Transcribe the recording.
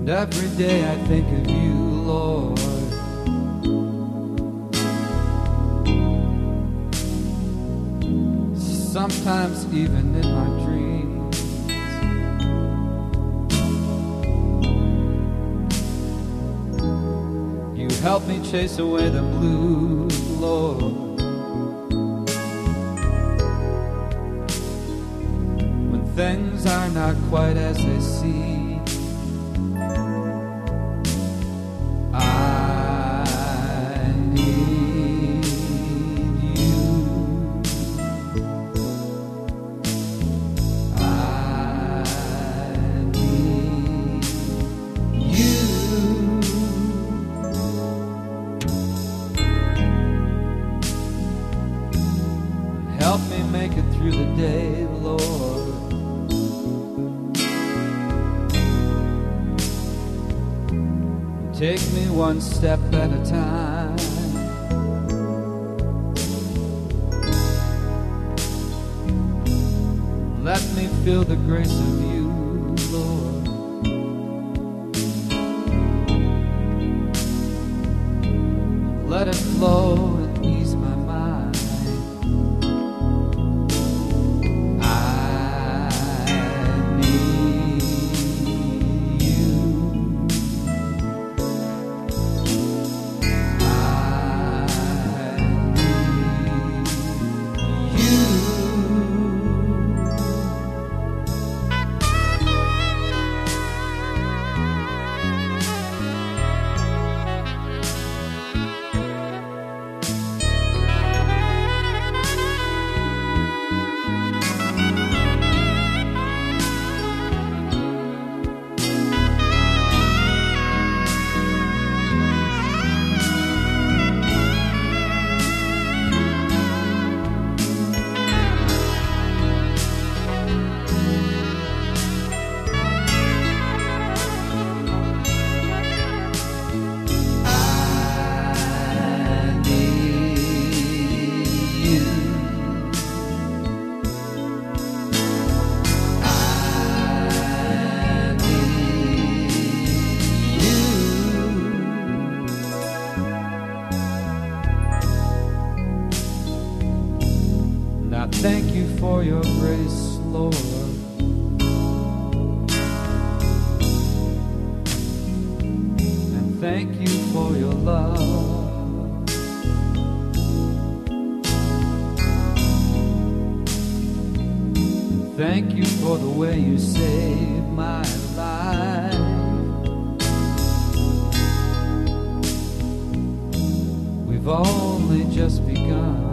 Every day I think of you, Lord. Sometimes even in my dreams. You help me chase away the blues, Lord. When things are not quite as they seem. Help me make it through the day, Lord. Take me one step at a time. Let me feel the grace of you, Lord. Let it flow and ease my mind. Thank you for your grace, Lord. And thank you for your love. Thank you for the way you saved my life. We've only just begun.